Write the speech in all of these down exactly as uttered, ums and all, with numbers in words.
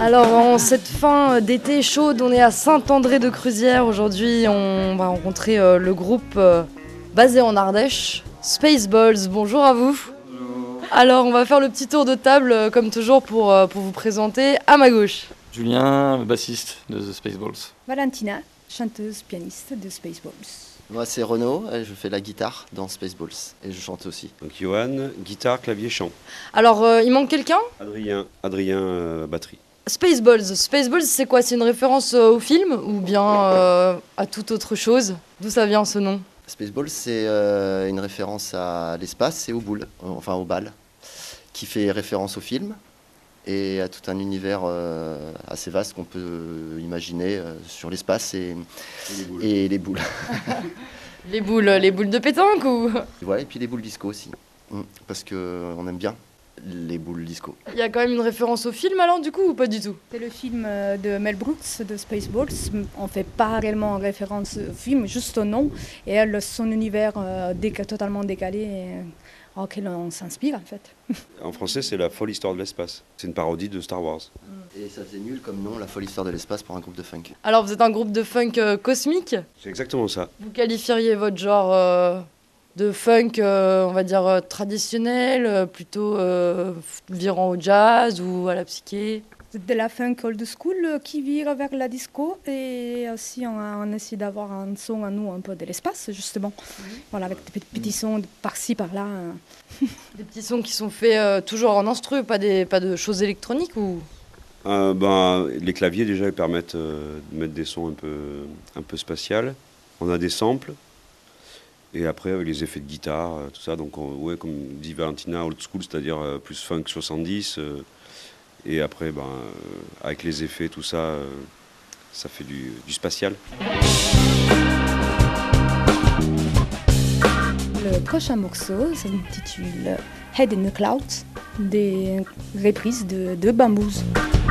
Alors en cette fin d'été chaude, on est à Saint-André-de-Cruzières. Aujourd'hui, on va rencontrer euh, le groupe euh, basé en Ardèche, Spaceballs. Bonjour à vous. Bonjour. Alors on va faire le petit tour de table euh, comme toujours pour, euh, pour vous présenter. À ma gauche. Julien, bassiste de The Spaceballs. Valentina, chanteuse pianiste de Spaceballs. Moi c'est Renaud, je fais la guitare dans Spaceballs et je chante aussi. Donc Johan, guitare, clavier, chant. Alors euh, il manque quelqu'un ? Adrien, Adrien euh, batterie. Spaceballs. Spaceballs, c'est quoi ? C'est une référence euh, au film ou bien euh, à toute autre chose ? D'où ça vient ce nom ? Spaceballs c'est euh, une référence à l'espace et aux boules, euh, enfin aux balles, qui fait référence au film et à tout un univers euh, assez vaste qu'on peut imaginer euh, sur l'espace et, Et les boules. et les boules. Les boules, les boules de pétanque ou ? Voilà, et puis les boules disco aussi, mm, parce qu'on aime bien les boules disco. Il y a quand même une référence au film alors du coup ou pas du tout ? C'est le film de Mel Brooks de Spaceballs. On ne fait pas réellement référence au film, juste au nom. Et elle, son univers euh, déca- totalement décalé et, auquel on s'inspire en fait. En français, c'est La folle histoire de l'espace. C'est une parodie de Star Wars. Et ça faisait nul comme nom, la folle histoire de l'espace pour un groupe de funk. Alors vous êtes un groupe de funk euh, cosmique. C'est exactement ça. Vous qualifieriez votre genre euh, de funk, euh, on va dire, euh, traditionnel, euh, plutôt euh, virant au jazz ou à la psyché ? C'est de la funk old school euh, qui vire vers la disco et aussi on, a- on essaie d'avoir un son à nous un peu de l'espace justement. Voilà, avec des petits, petits sons de par-ci par-là. euh. Des petits sons qui sont faits euh, toujours en instru, pas, des, pas de choses électroniques ou... Euh, ben, les claviers, déjà, ils permettent euh, de mettre des sons un peu, un peu spatials. On a des samples. Et après, avec les effets de guitare, euh, tout ça. Donc, on- ouais, comme dit Valentina, old school, c'est-à-dire euh, plus funk soixante-dix. euh, et après, ben, euh, avec les effets, tout ça, euh, ça fait du, du spatial. Le prochain morceau s'intitule Head in the Clouds, des reprises de, de Bamboos.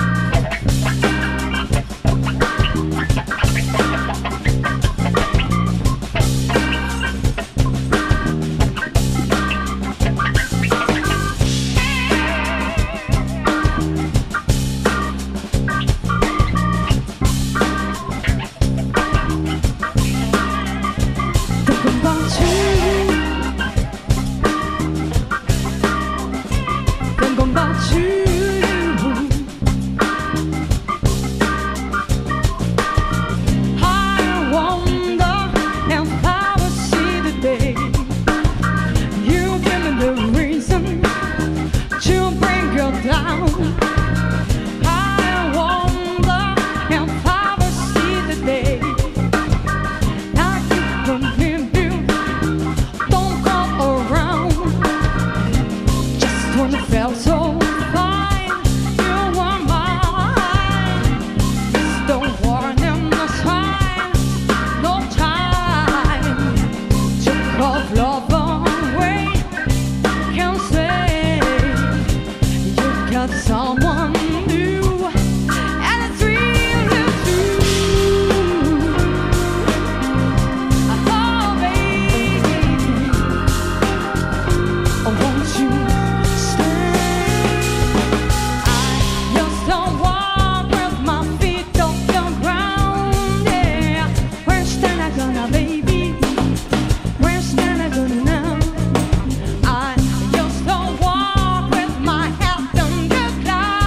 Someone new, and it's really true. Oh, baby, oh, won't you stay? I just don't walk with my feet off the ground. Yeah, where's I gonna, baby? Where's I gonna now? I just don't walk with my head on the clouds.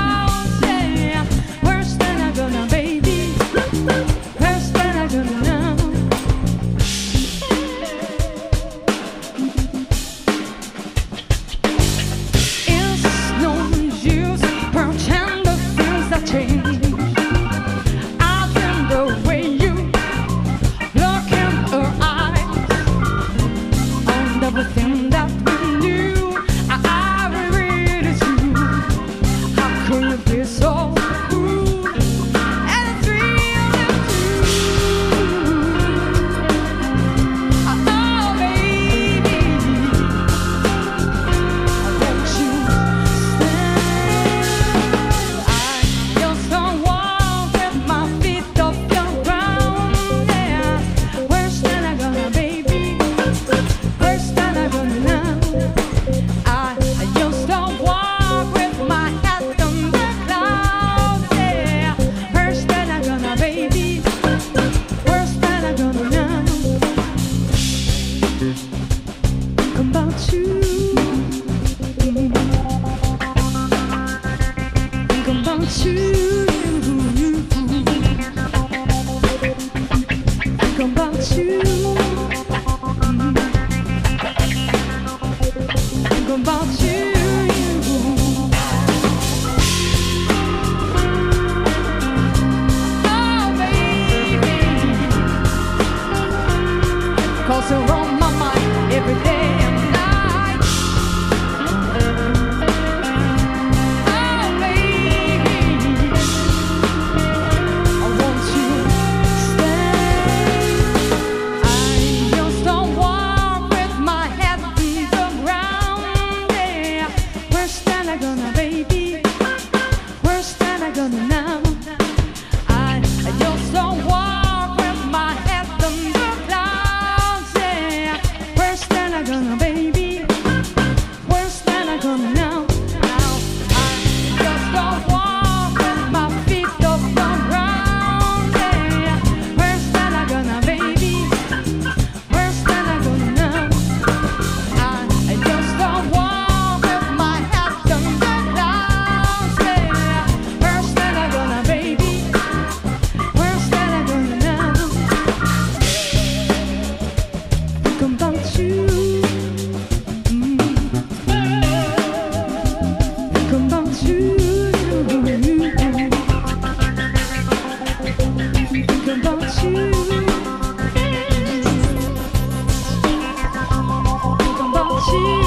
about you. Think about you. Think about you. Oh, baby. 'Cause you're on my mind every day and night. Oh, baby, I want you to stay. I just don't walk with my head on the ground. Yeah, where's that I gonna, baby? Where's that I gonna now? I, I just don't walk with my head on the clouds. Yeah, where's that I gonna, baby? Where's that I gonna now? Now I just don't walk with my feet off the ground. Yeah, where's that I gonna, baby? Where's that I gonna now? I, I just don't walk with my head on the clouds. Yeah, where's that I gonna, baby? Where's that I gonna now? Think about you. Mm. Think about you. Think about you. Think about you.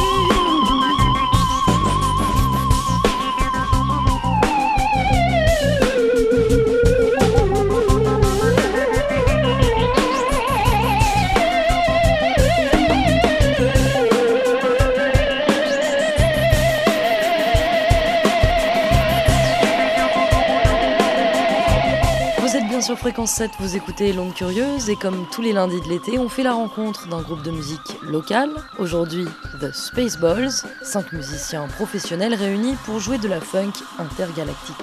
Vous êtes bien sur Fréquence sept, vous écoutez L'Onde Curieuse et comme tous les lundis de l'été, on fait la rencontre d'un groupe de musique local. Aujourd'hui, The Spaceballs, cinq musiciens professionnels réunis pour jouer de la funk intergalactique.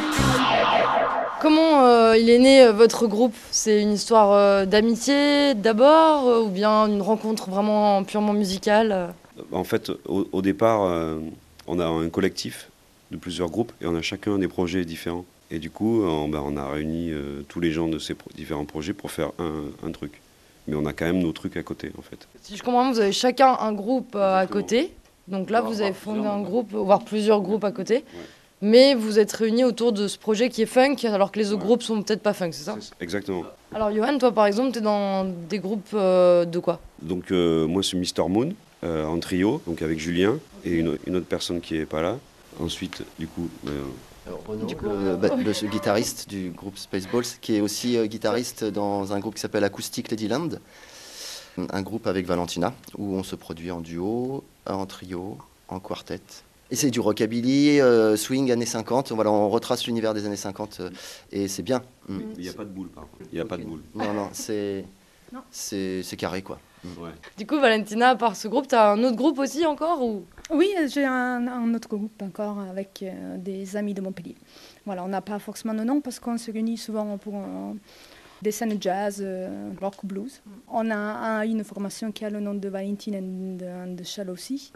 Comment euh, il est né euh, votre groupe? C'est une histoire euh, d'amitié d'abord euh, ou bien une rencontre vraiment purement musicale euh En fait, au, au départ, euh, on a un collectif de plusieurs groupes et on a chacun des projets différents. Et du coup, on, ben, on a réuni euh, tous les gens de ces pro- différents projets pour faire un, un truc. Mais on a quand même nos trucs à côté, en fait. Si je comprends bien, vous avez chacun un groupe euh, à Exactement. côté. Donc là, Voire- vous avez voire fondé plusieurs, un même. groupe, voire plusieurs groupes à côté. Ouais. Mais vous êtes réunis autour de ce projet qui est funk, alors que les autres Ouais. groupes sont peut-être pas funk, c'est ça? C'est- Exactement. Alors Johan, toi par exemple, tu es dans des groupes euh, de quoi? Donc euh, moi, c'est mister Moon, euh, en trio, donc avec Julien et une, une autre personne qui n'est pas là. Ensuite, du coup, euh, Alors, Renaud, Du coup, le, ba- le- ce guitariste du groupe Spaceballs, qui est aussi euh, guitariste dans un groupe qui s'appelle Acoustic Ladyland, un groupe avec Valentina, où on se produit en duo, en trio, en quartet. Et c'est du rockabilly, euh, swing années cinquante, voilà, on retrace l'univers des années cinquante, euh, et c'est bien. Mm. il n'y a pas de boule, par contre. Il n'y a pas de boule. Non, non, c'est Non. c'est c'est carré, quoi. Ouais. Du coup, Valentina, à part ce groupe, tu as un autre groupe aussi encore ou... Oui, j'ai un, un autre groupe encore avec euh, des amis de Montpellier. Voilà, on n'a pas forcément de nom parce qu'on se réunit souvent pour euh, des scènes jazz, euh, rock, blues. On a un- une formation qui a le nom de Valentine and, and Shall aussi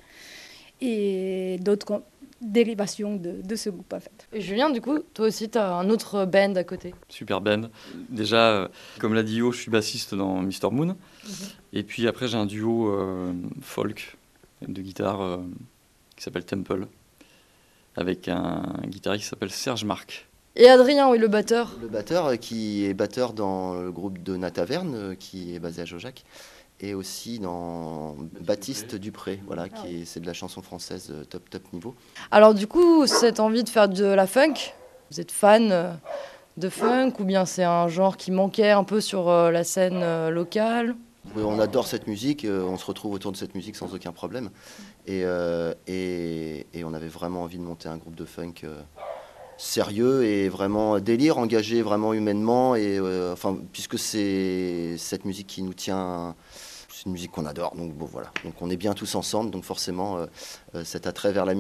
et d'autres co- dérivations de, de ce groupe en fait. Et Julien, du coup, toi aussi, tu as un autre band à côté. Super band. Déjà, euh, comme l'a dit Yo, je suis bassiste dans mister Moon. Et puis après, j'ai un duo euh, folk de guitare euh, qui s'appelle Temple, avec un guitariste qui s'appelle Serge Marc. Et Adrien, oui, le batteur. Le batteur, euh, qui est batteur dans le groupe de Nataverne, euh, qui est basé à Jojac, et aussi dans Baptiste Dupré, voilà, qui est, c'est de la chanson française euh, top top niveau. Alors du coup, cette envie de faire de la funk, vous êtes fan euh, de funk ou bien c'est un genre qui manquait un peu sur euh, la scène euh, locale? Oui, on adore cette musique, euh, on se retrouve autour de cette musique sans aucun problème. Et, euh, et, et on avait vraiment envie de monter un groupe de funk euh, sérieux et vraiment délire, engagé vraiment humainement. Et, euh, enfin, puisque c'est cette musique qui nous tient, c'est une musique qu'on adore. Donc bon, voilà. Donc on est bien tous ensemble. Donc forcément, euh, euh, cet attrait vers la musique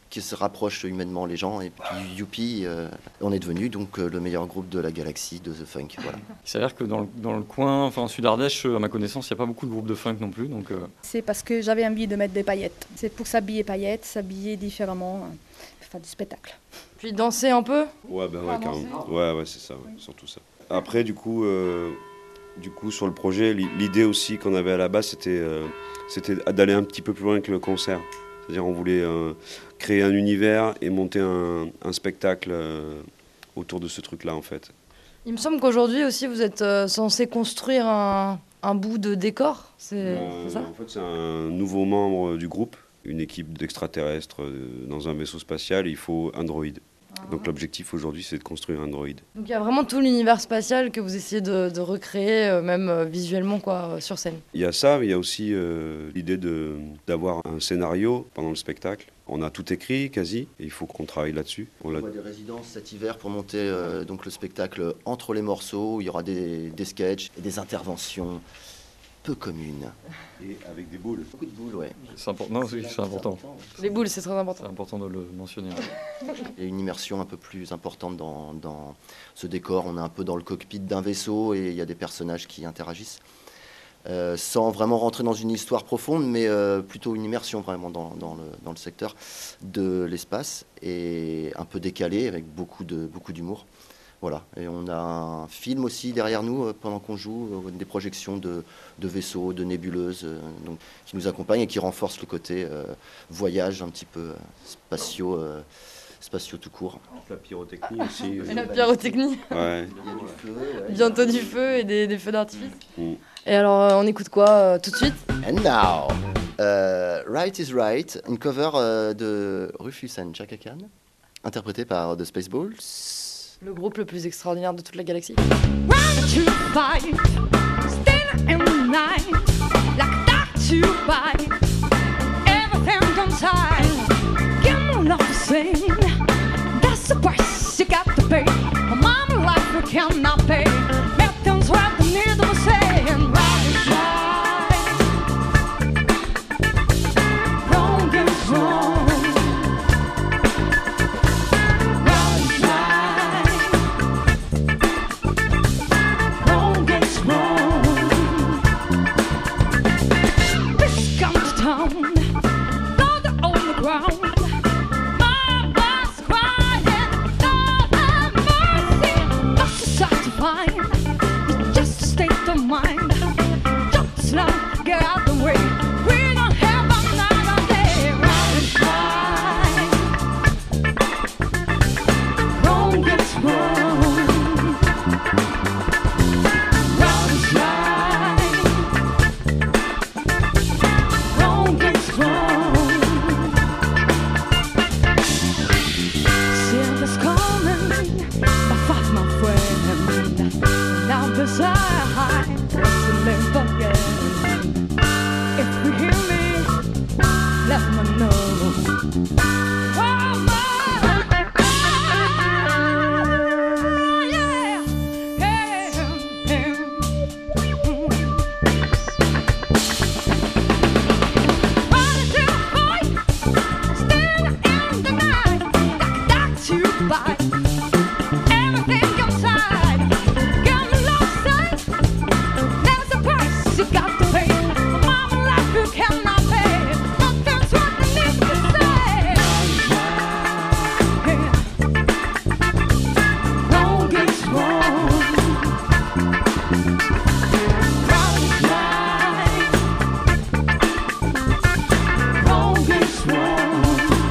qui se rapproche humainement les gens. Et puis youpi, euh, on est devenu donc euh, le meilleur groupe de la galaxie de The Funk. Voilà. Il s'avère que dans le, dans le coin, enfin en Sud-Ardèche, à ma connaissance, il n'y a pas beaucoup de groupes de funk non plus. Donc, euh... C'est parce que j'avais envie de mettre des paillettes. C'est pour s'habiller paillettes, s'habiller différemment, euh, faire du spectacle. Puis danser un peu. Ouais, ben ouais, Ah, carrément. Ouais, ouais, c'est ça, ouais, surtout ça. Après, du coup, euh, du coup, sur le projet, l'idée aussi qu'on avait à la base, c'était euh, c'était d'aller un petit peu plus loin que le concert. C'est-à-dire, on voulait euh, créer un univers et monter un, un spectacle euh, autour de ce truc-là, en fait. Il me semble qu'aujourd'hui aussi, vous êtes euh, censé construire un, un bout de décor. C'est Euh, c'est ça? En fait, c'est un nouveau membre du groupe, une équipe d'extraterrestres euh, dans un vaisseau spatial. Et il faut un droïde. Donc l'objectif aujourd'hui, c'est de construire un droïde. Donc il y a vraiment tout l'univers spatial que vous essayez de, de recréer, euh, même euh, visuellement, quoi, euh, sur scène. Il y a ça, mais il y a aussi euh, l'idée de- d'avoir un scénario pendant le spectacle. On a tout écrit, quasi, et il faut qu'on travaille là-dessus. On On l'a- voit des résidences cet hiver pour monter euh, donc le spectacle entre les morceaux. Où il y aura des, des sketchs et des interventions peu communes. Et avec des boules. Beaucoup de boules, ouais. c'est important. Non, oui, c'est important. Les boules, c'est très important. C'est important de le mentionner. Il y a une immersion un peu plus importante dans, dans ce décor. On est un peu dans le cockpit d'un vaisseau et il y a des personnages qui interagissent. Euh, sans vraiment rentrer dans une histoire profonde, mais euh, plutôt une immersion vraiment dans, dans le, dans le secteur de l'espace et un peu décalé avec beaucoup de beaucoup d'humour. Voilà. Et on a un film aussi derrière nous euh, pendant qu'on joue, euh, des projections de, de vaisseaux, de nébuleuses, euh, donc, qui nous accompagnent et qui renforcent le côté euh, voyage un petit peu euh, spatio, euh, spatio tout court. La pyrotechnie aussi. Et la pyrotechnie, Ouais. Il y a du feu, ouais. bientôt du feu et des, des feux d'artifice. Mm. Et alors, euh, on écoute quoi euh, tout de suite? And now, euh, Right is Right, une cover euh, de Rufus and Chaka Khan, interprétée par The Spaceballs. Le groupe le plus extraordinaire de toute la galaxie. One, two, five, still in the night, like that to bite. Everything inside, give me love to sing. That's the price you got to pay. A mama life you cannot pay. Everything's what the need of saying. Right is right, wrong is wrong. Right is right. Wrong is wrong. This come to town, blood on the ground. Mama's crying, love and mercy. Not society fine, it's just a state of mind. Just slow, get out the way. We don't have another day. Right is right, wrong is wrong. Right is right, wrong is wrong. Silver's coming, my fight, my friend. Now this I to live again. If you hear me, let me know. Oh, my, yeah, yeah, yeah. One, two, fight, still in the night, like that to bite. Everything inside, get lost sight. There's a price you got to pay. A mama life you cannot pay. But that's what I need to say. Yeah. Wrong is wrong. Right is right. Wrong is wrong.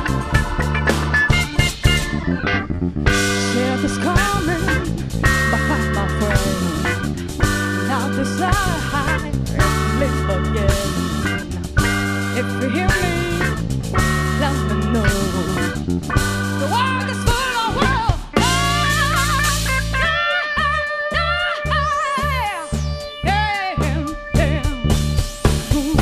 Silver's coming, my fight, my friend. Now decide and live again. If you hear me, let me know. The world is full of world. Yeah, yeah, yeah. Ooh.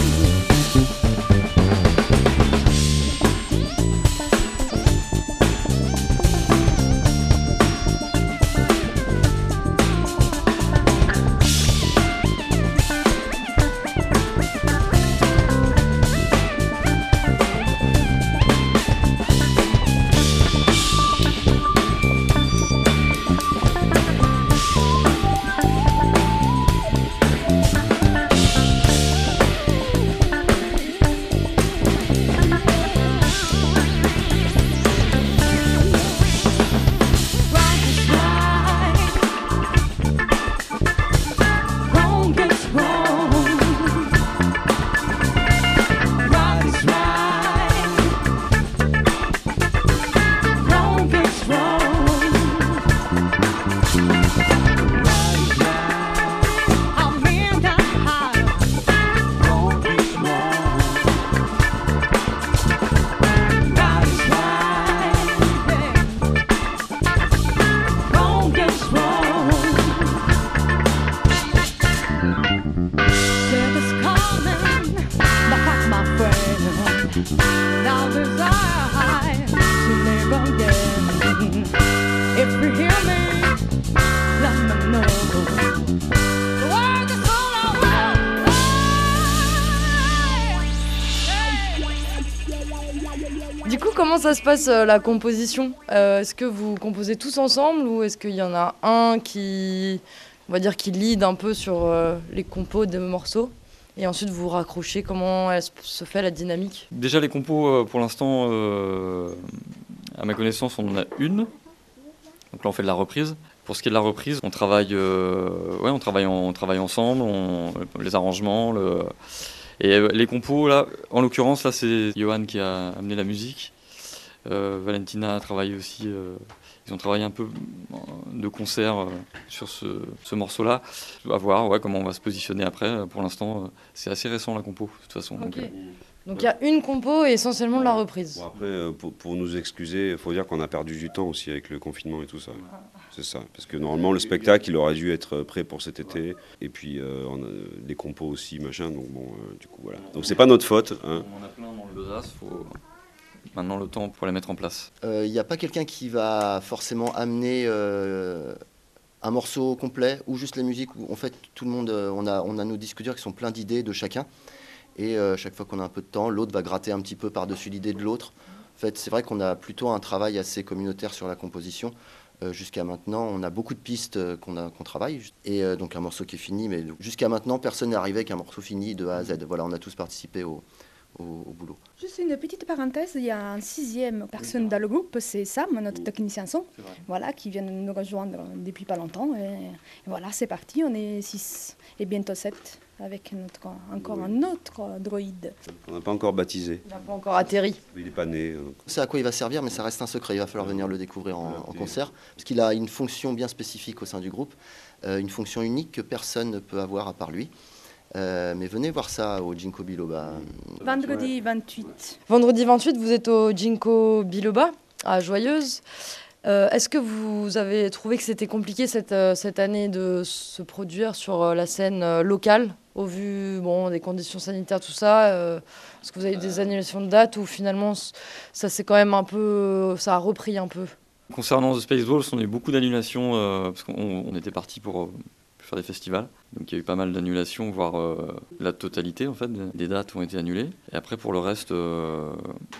comment ça se passe euh, la composition euh, Est-ce que vous composez tous ensemble ou est-ce qu'il y en a un qui, on va dire, qui lead un peu sur euh, les compos des morceaux et ensuite vous raccrochez? Comment elle se fait la dynamique? Déjà les compos, euh, pour l'instant, euh, à ma connaissance, on en a une. Donc là, on fait de la reprise. Pour ce qui est de la reprise, on travaille, euh, ouais, on travaille, en, on travaille ensemble, on, les arrangements, le, et les compos. Là, en l'occurrence, là, c'est Johan qui a amené la musique. Euh, Valentina a travaillé aussi. Euh, ils ont travaillé un peu de concert euh, sur ce, ce morceau-là. On va voir, ouais, comment on va se positionner après. Pour l'instant, euh, c'est assez récent la compo, de toute façon. Ok. Donc, euh, Donc il y a une compo et essentiellement de la reprise. Bon, après, euh, pour, pour nous excuser, il faut dire qu'on a perdu du temps aussi avec le confinement et tout ça. C'est ça. Parce que normalement, le spectacle, il aurait dû être prêt pour cet été. Et puis, euh, on a des compos aussi, machin. Donc, bon, euh, du coup, voilà. Donc, c'est pas notre faute. Hein. On en a plein dans le besace, il faut maintenant le temps pour les mettre en place. Il euh, n'y a pas quelqu'un qui va forcément amener euh, un morceau complet ou juste les musiques. Où, en fait, tout le monde, euh, on, a, on a nos disques durs qui sont pleins d'idées de chacun. Et euh, chaque fois qu'on a un peu de temps, l'autre va gratter un petit peu par-dessus l'idée de l'autre. En fait, c'est vrai qu'on a plutôt un travail assez communautaire sur la composition. Euh, jusqu'à maintenant, on a beaucoup de pistes euh, qu'on a, qu'on travaille. Et euh, donc un morceau qui est fini. Mais jusqu'à maintenant, personne n'est arrivé avec un morceau fini de A à Z. Voilà, on a tous participé au, au, au boulot. Juste une petite parenthèse, il y a un sixième personne dans le groupe, c'est Sam, notre technicien son, voilà, qui vient de nous rejoindre depuis pas longtemps. Et, et voilà, c'est parti, on est six et bientôt sept avec notre, encore un autre droïde. On n'a pas encore baptisé. Il n'a pas encore atterri. Il n'est pas né. Donc. C'est à quoi il va servir, mais ça reste un secret. Il va falloir venir le découvrir en, en concert, parce qu'il a une fonction bien spécifique au sein du groupe, euh, une fonction unique que personne ne peut avoir à part lui. Euh, mais venez voir ça au Ginkgo Biloba. Vendredi vingt-huit. Vendredi vingt-huit, vous êtes au Ginkgo Biloba, à Joyeuse. Euh, est-ce que vous avez trouvé que c'était compliqué cette, euh, cette année de se produire sur euh, la scène euh, locale, au vu bon, des conditions sanitaires, tout ça euh, Est-ce que vous avez eu des annulations de dates ou finalement ça c'est quand même un peu, ça a repris un peu? Concernant The Spaceballs, on a eu beaucoup d'annulations euh, parce qu'on on était parti pour euh, faire des festivals. Donc il y a eu pas mal d'annulations, voire euh, la totalité en fait des dates ont été annulées. Et après pour le reste euh,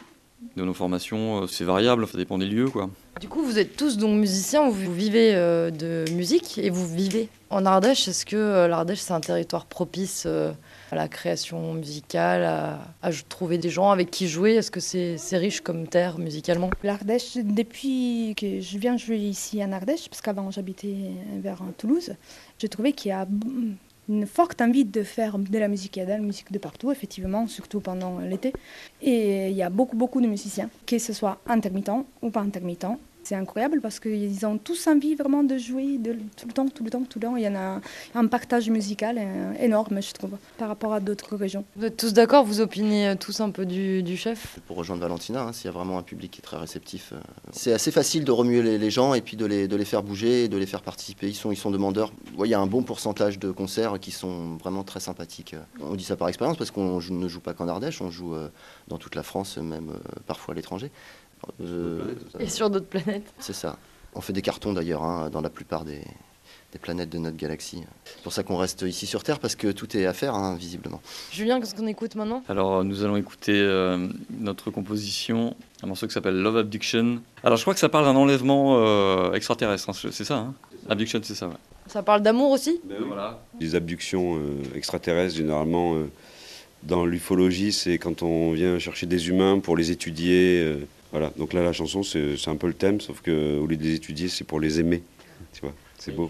de nos formations, euh, c'est variable, ça dépend des lieux quoi. Du coup, vous êtes tous donc musiciens, vous vivez euh, de musique et vous vivez en Ardèche. Est-ce que euh, l'Ardèche, c'est un territoire propice euh, à la création musicale, à, à trouver des gens avec qui jouer? Est-ce que c'est, c'est riche comme terre musicalement? L'Ardèche, depuis que je viens jouer ici en Ardèche, parce qu'avant j'habitais vers Toulouse, j'ai trouvé qu'il y a une forte envie de faire de la musique. Il y a de la musique de partout, effectivement, surtout pendant l'été. Et il y a beaucoup, beaucoup de musiciens, que ce soit intermittents ou pas intermittents. C'est incroyable parce qu'ils ont tous envie vraiment de jouer de, tout le temps, tout le temps, tout le temps. Il y en a un partage musical énorme, je trouve, par rapport à d'autres régions. Vous êtes tous d'accord? Vous opinez tous un peu du, du chef? Pour rejoindre Valentina, hein, s'il y a vraiment un public qui est très réceptif, euh, c'est assez facile de remuer les, les gens et puis de les, de les faire bouger et de les faire participer. Ils sont, ils sont demandeurs. Ouais, il y a un bon pourcentage de concerts qui sont vraiment très sympathiques. On dit ça par expérience parce qu'on joue, ne joue pas qu'en Ardèche, on joue euh, dans toute la France, même euh, parfois à l'étranger. Euh, Et sur d'autres planètes. C'est ça. On fait des cartons d'ailleurs hein, dans la plupart des, des planètes de notre galaxie. C'est pour ça qu'on reste ici sur Terre parce que tout est à faire hein, visiblement. Julien, qu'est-ce qu'on écoute maintenant? Alors nous allons écouter euh, notre composition, un morceau qui s'appelle Love Abduction. Alors je crois que ça parle d'un enlèvement euh, extraterrestre, hein, c'est ça hein? Abduction, c'est ça, ouais. Ça parle d'amour aussi? Ben voilà. Les abductions euh, extraterrestres, généralement, euh, dans l'ufologie, c'est quand on vient chercher des humains pour les étudier. Euh, Voilà, donc là la chanson c'est, c'est un peu le thème, sauf qu'au lieu de les étudier, c'est pour les aimer. Tu vois, c'est beau.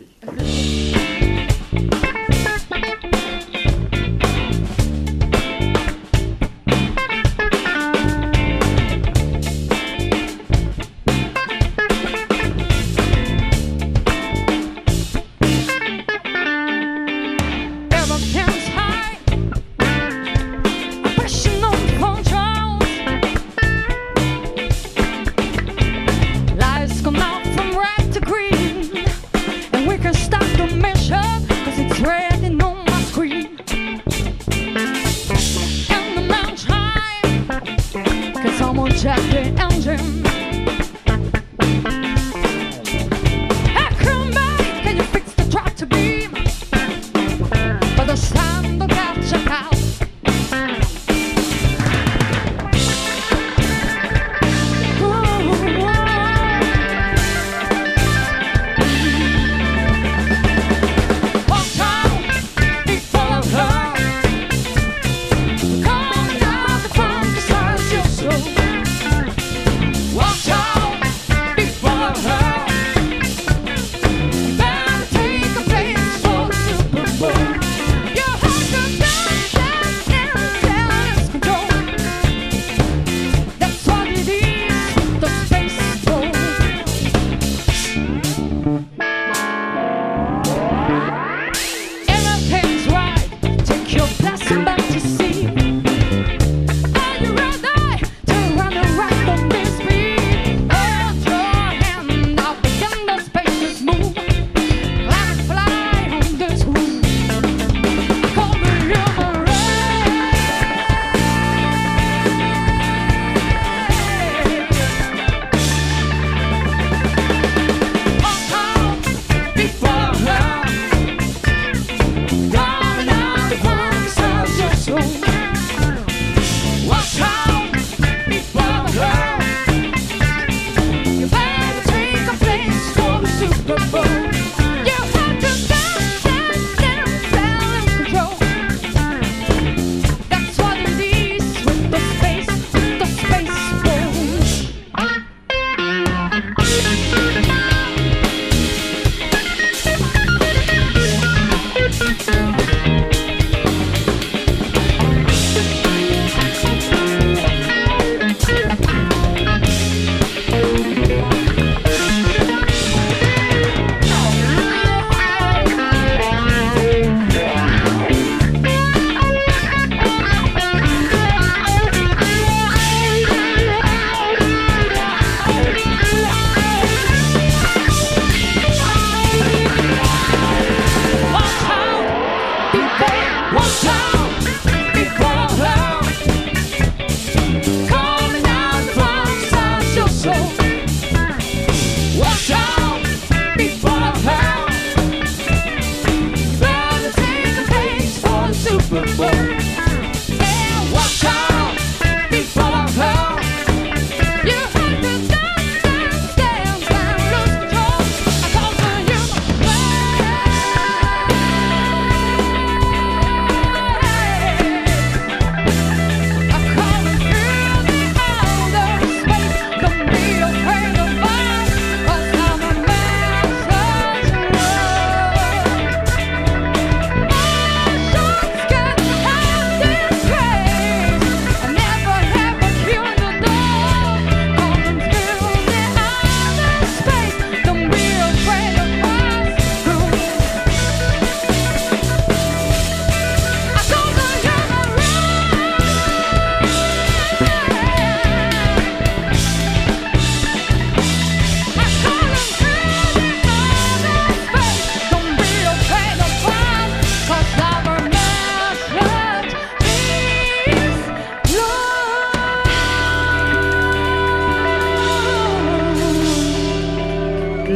Everything's high, pressure on control. Lights come out from red to green, and we can stop the mission, 'cause it's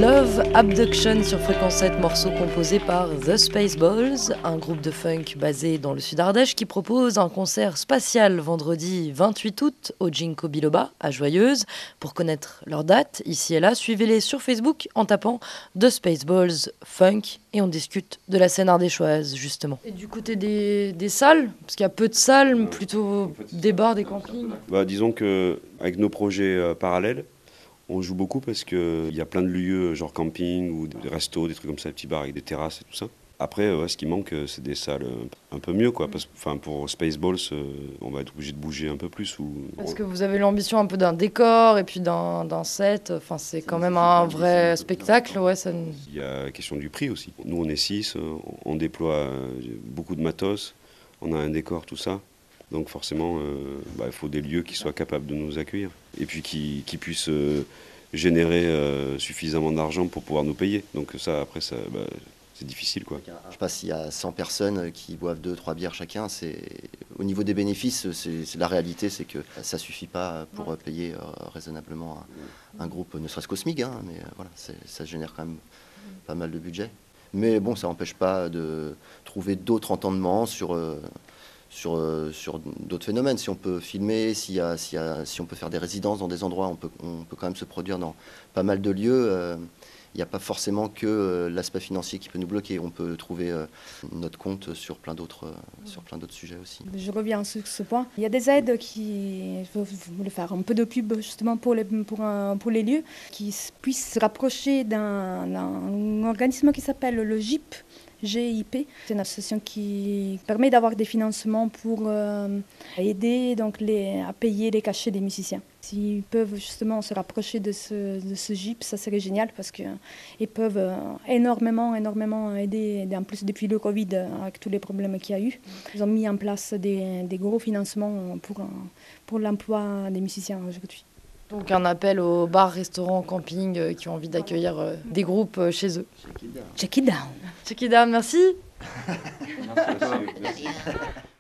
Love Abduction sur Fréquence sept, morceau composé par The Spaceballs, un groupe de funk basé dans le sud Ardèche qui propose un concert spatial vendredi vingt-huit août au Ginkgo Biloba à Joyeuse. Pour connaître leur date, ici et là, suivez-les sur Facebook en tapant The Spaceballs Funk et on discute de la scène ardéchoise justement. Et du côté des, des salles, parce qu'il y a peu de salles, plutôt des bars, des campings. Bah, disons qu'avec nos projets euh, parallèles, on joue beaucoup parce qu'il y a plein de lieux, genre camping ou des restos, des trucs comme ça, des petits bars avec des terrasses et tout ça. Après, ouais, ce qui manque, c'est des salles un peu mieux, quoi. Parce, enfin, pour Spaceballs, euh, on va être obligé de bouger un peu plus. Ou... Parce que vous avez l'ambition un peu d'un décor et puis d'un, d'un set. Enfin, c'est quand même un vrai spectacle. Ouais, ça... Il y a la question du prix aussi. Nous, on est six, on déploie beaucoup de matos, on a un décor, tout ça. Donc forcément, euh, bah, il faut des lieux qui soient capables de nous accueillir et puis qui, qui puissent euh, générer euh, suffisamment d'argent pour pouvoir nous payer. Donc ça, après, ça, bah, c'est difficile, quoi. Je ne sais pas s'il y a cent personnes qui boivent deux trois bières chacun. C'est... Au niveau des bénéfices, c'est, c'est la réalité, c'est que ça ne suffit pas pour ouais. payer euh, raisonnablement un, un groupe, ne serait-ce qu'au SMIC, hein, mais euh, voilà, c'est, ça génère quand même pas mal de budget. Mais bon, ça n'empêche pas de trouver d'autres entendements sur... Euh, Sur, euh, sur d'autres phénomènes. Si on peut filmer, s'il y a, s'il y a, si on peut faire des résidences dans des endroits, on peut, on peut quand même se produire dans pas mal de lieux. Euh, il n'y a pas forcément que euh, l'aspect financier qui peut nous bloquer. On peut trouver euh, notre compte sur plein d'autres, euh, sur plein d'autres sujets aussi. Je reviens sur ce point. Il y a des aides qui, je voulais faire un peu de pub justement pour les, pour, un, pour les lieux, qui puissent se rapprocher d'un, d'un organisme qui s'appelle le G I P. G I P, c'est une association qui permet d'avoir des financements pour euh, aider donc les, à payer les cachets des musiciens. S'ils peuvent justement se rapprocher de ce, de ce G I P, ça serait génial parce qu'ils peuvent euh, énormément, énormément aider. En plus, depuis le Covid, avec tous les problèmes qu'il y a eu, ils ont mis en place des, des gros financements pour, pour l'emploi des musiciens aujourd'hui. Donc un appel aux bars, restaurants, campings euh, qui ont envie d'accueillir euh, des groupes euh, chez eux. Check it down. Check it down, merci. Merci. Merci.